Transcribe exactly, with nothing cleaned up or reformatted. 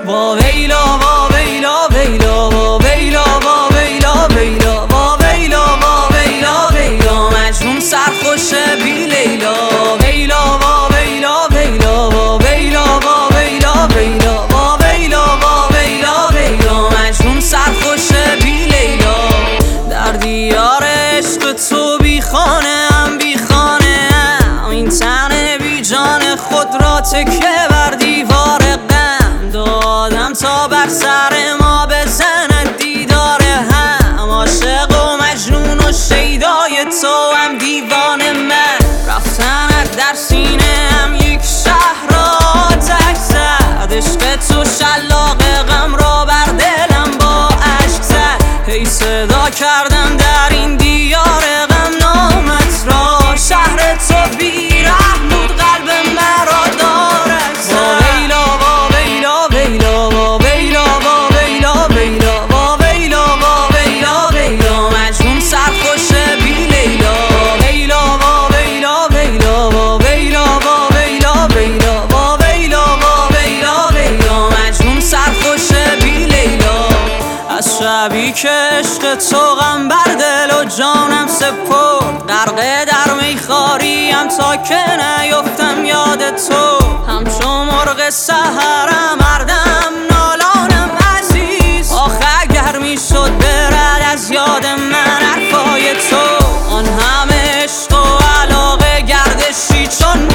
وا ویلا وا ویلا ویلا وا ویلا وا ویلا ویلا وا ویلا وا ویلا ویلا مجنون سرخوش بی لیلا ویلا وا ویلا ویلا وا ویلا وا ویلا ویلا وا ویلا وا ویلا ویلا مجنون سرخوش بی لیلا در دیار عشق تو بی خانه ام بی خانه ام این تن بی جان خود را تکیه بر دیوار غم دادم تا بر سر ما بزند دیدار هم عاشق و مجنون و شیدای تو هم دیوان من رفتنت در سینه هم یک شهر را آتش زد عشق تو شلاق غم را بر دلم با عشق زد هی صدا کردم در این دیار غم نامت را شهر تو بی رحم بود قلب مرا دارد زد ویلا وا ویلا ویلا وا ویلا وا ویلا ویلا وا ویلا وا ویلا ویلا مجنون سرخوش بی لیلا ویلا وا ویلا ویلا وا ویلا وا ویلا ویلا وا ویلا وا ویلا ویلا مجنون سرخوش بی لیلا از شبی که عشق تو غم بر دل و جانم سپرد غرقه در میخواریم تا که نیفتم یاد تو همچون مرغ سحرم مردم نالانم عزیز آخ اگر میشد برد از یاد من حرفای تو آن همه عشق و علاقه گردشی چون